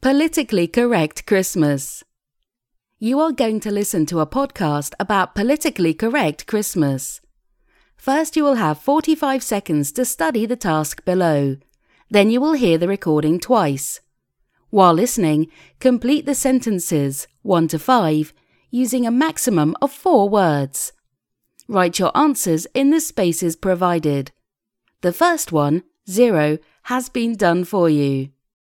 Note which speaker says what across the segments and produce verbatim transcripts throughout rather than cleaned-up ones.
Speaker 1: Politically Correct Christmas. You are going to listen to a podcast about politically correct Christmas. First, you will have forty-five seconds to study the task below. Then you will hear the recording twice. While listening, complete the sentences one to five using a maximum of four words. Write your answers in the spaces provided. The first one, zero, has been done for you.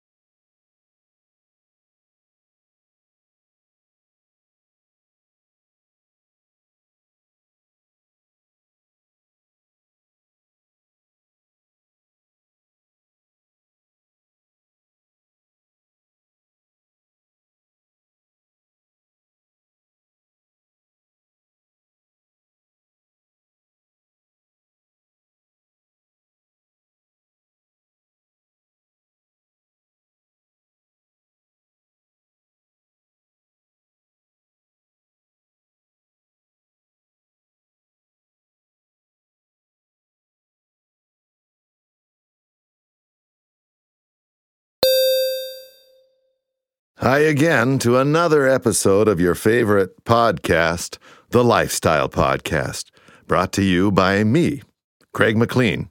Speaker 2: Hi again to another episode of your favorite podcast, The Lifestyle Podcast, brought to you by me, Craig McLean.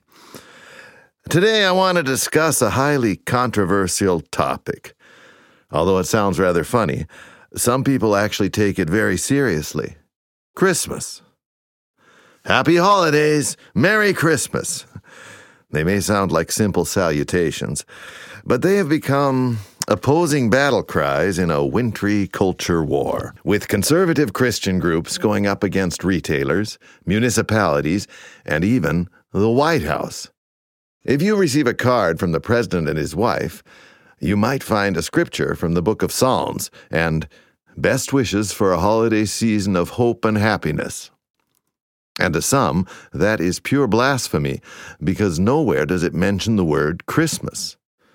Speaker 2: Today I want to discuss a highly controversial topic. Although it sounds rather funny, some people actually take it very seriously. Christmas. Happy holidays! Merry Christmas! They may sound like simple salutations, but they have become opposing battle cries in a wintry culture war, with conservative Christian groups going up against retailers, municipalities, and even the White House. If you receive a card from the president and his wife, you might find a scripture from the book of Psalms and best wishes for a holiday season of hope and happiness. And to some, that is pure blasphemy, because nowhere does it mention the word Christmas.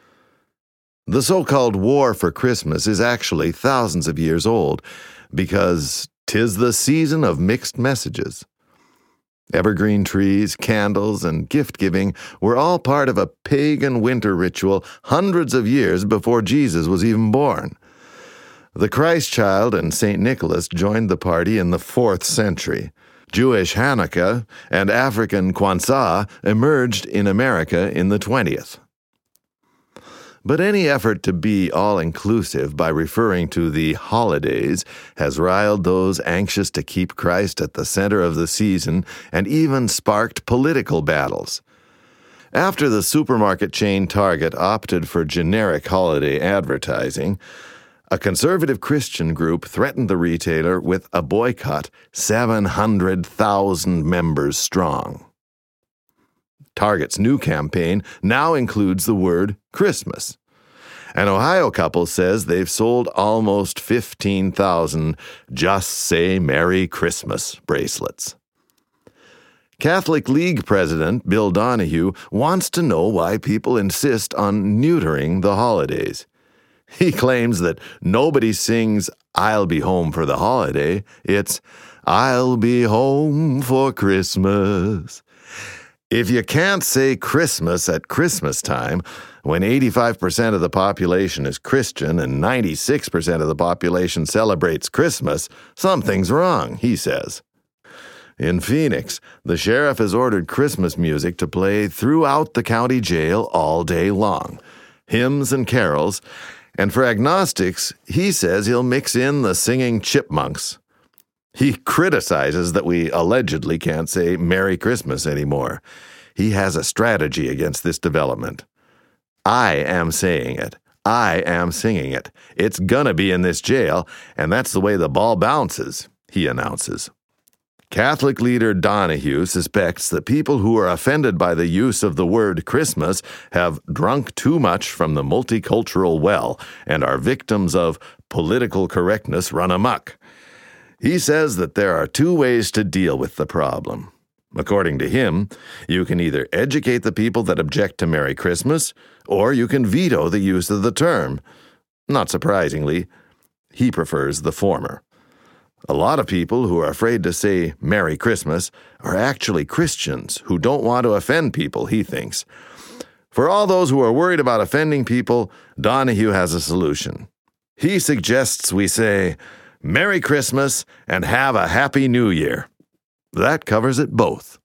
Speaker 2: The so-called war for Christmas is actually thousands of years old, because 'tis the season of mixed messages. Evergreen trees, candles, and gift-giving were all part of a pagan winter ritual hundreds of years before Jesus was even born. The Christ child and Saint Nicholas joined the party in the fourth century. Jewish Hanukkah and African Kwanzaa emerged in America in the twentieth. But any effort to be all-inclusive by referring to the holidays has riled those anxious to keep Christ at the center of the season and even sparked political battles. After the supermarket chain Target opted for generic holiday advertising, a conservative Christian group threatened the retailer with a boycott seven hundred thousand members strong. Target's new campaign now includes the word Christmas. An Ohio couple says they've sold almost fifteen thousand Just Say Merry Christmas bracelets. Catholic League President Bill Donahue wants to know why people insist on neutering the holidays. He claims that nobody sings "I'll be home for the holiday." It's "I'll be home for Christmas." If you can't say Christmas at Christmas time, when eighty-five percent of the population is Christian and ninety-six percent of the population celebrates Christmas, something's wrong, he says. In Phoenix, the sheriff has ordered Christmas music to play throughout the county jail all day long, hymns and carols, and for agnostics, he says he'll mix in the singing chipmunks. He criticizes that we allegedly can't say Merry Christmas anymore. He has a strategy against this development. I am saying it. I am singing it. It's gonna be in this jail, and that's the way the ball bounces, he announces. Catholic leader Donahue suspects that people who are offended by the use of the word Christmas have drunk too much from the multicultural well and are victims of political correctness run amok. He says that there are two ways to deal with the problem. According to him, you can either educate the people that object to Merry Christmas, or you can veto the use of the term. Not surprisingly, he prefers the former. A lot of people who are afraid to say Merry Christmas are actually Christians who don't want to offend people, he thinks. For all those who are worried about offending people, Donahue has a solution. He suggests we say, Merry Christmas and have a Happy New Year. That covers it both.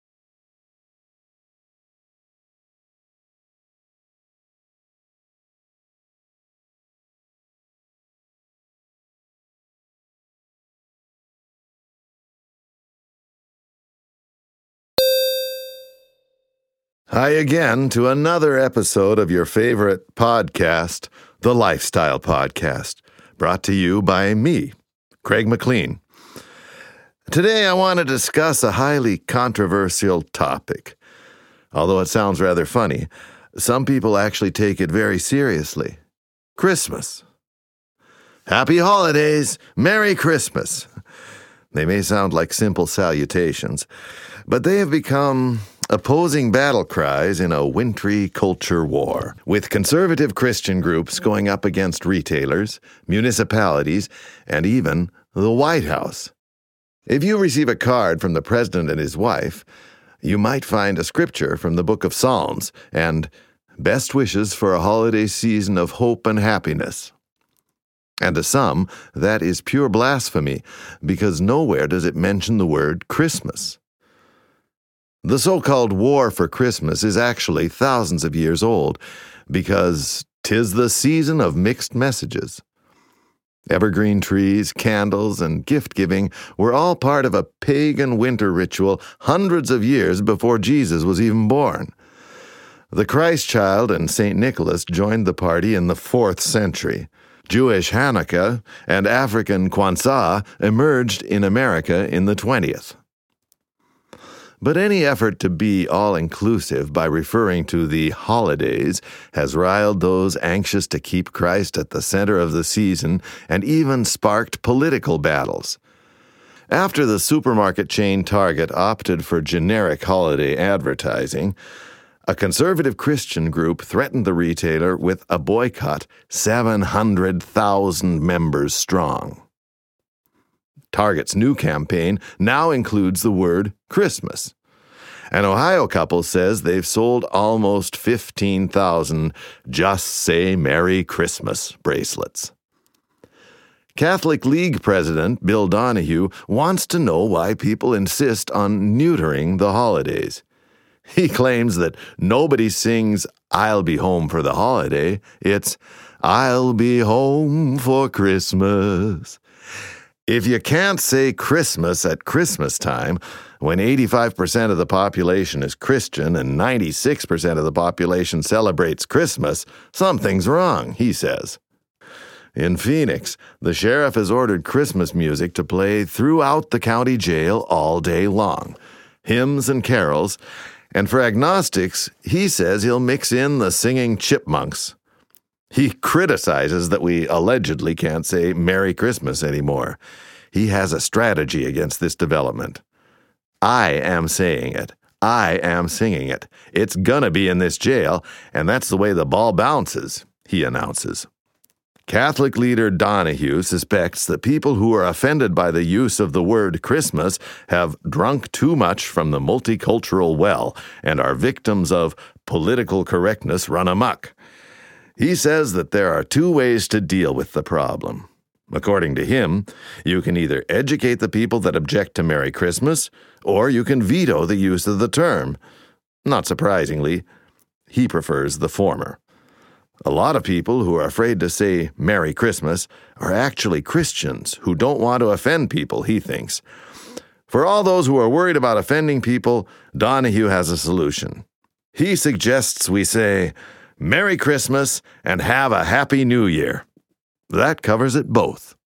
Speaker 2: Hi again to another episode of your favorite podcast, The Lifestyle Podcast, brought to you by me, Craig McLean. Today I want to discuss a highly controversial topic. Although it sounds rather funny, some people actually take it very seriously. Christmas. Happy holidays! Merry Christmas! They may sound like simple salutations, but they have become opposing battle cries in a wintry culture war, with conservative Christian groups going up against retailers, municipalities, and even the White House. If you receive a card from the president and his wife, you might find a scripture from the book of Psalms and best wishes for a holiday season of hope and happiness. And to some, that is pure blasphemy, because nowhere does it mention the word Christmas. The so-called war for Christmas is actually thousands of years old, because 'tis the season of mixed messages. Evergreen trees, candles, and gift-giving were all part of a pagan winter ritual hundreds of years before Jesus was even born. The Christ child and Saint Nicholas joined the party in the fourth century. Jewish Hanukkah and African Kwanzaa emerged in America in the twentieth. But any effort to be all-inclusive by referring to the holidays has riled those anxious to keep Christ at the center of the season and even sparked political battles. After the supermarket chain Target opted for generic holiday advertising, a conservative Christian group threatened the retailer with a boycott seven hundred thousand members strong. Target's new campaign now includes the word Christmas. An Ohio couple says they've sold almost fifteen thousand Just Say Merry Christmas bracelets. Catholic League President Bill Donahue wants to know why people insist on neutering the holidays. He claims that nobody sings I'll be home for the holiday. It's I'll be home for Christmas. If you can't say Christmas at Christmas time, when eighty-five percent of the population is Christian and ninety-six percent of the population celebrates Christmas, something's wrong, he says. In Phoenix, the sheriff has ordered Christmas music to play throughout the county jail all day long, hymns and carols, and for agnostics, he says he'll mix in the singing chipmunks. He criticizes that we allegedly can't say Merry Christmas anymore. He has a strategy against this development. I am saying it. I am singing it. It's gonna be in this jail, and that's the way the ball bounces, he announces. Catholic leader Donahue suspects that people who are offended by the use of the word Christmas have drunk too much from the multicultural well and are victims of political correctness run amok. He says that there are two ways to deal with the problem. According to him, you can either educate the people that object to Merry Christmas, or you can veto the use of the term. Not surprisingly, he prefers the former. A lot of people who are afraid to say Merry Christmas are actually Christians who don't want to offend people, he thinks. For all those who are worried about offending people, Donahue has a solution. He suggests we say, Merry Christmas and have a Happy New Year. That covers it both.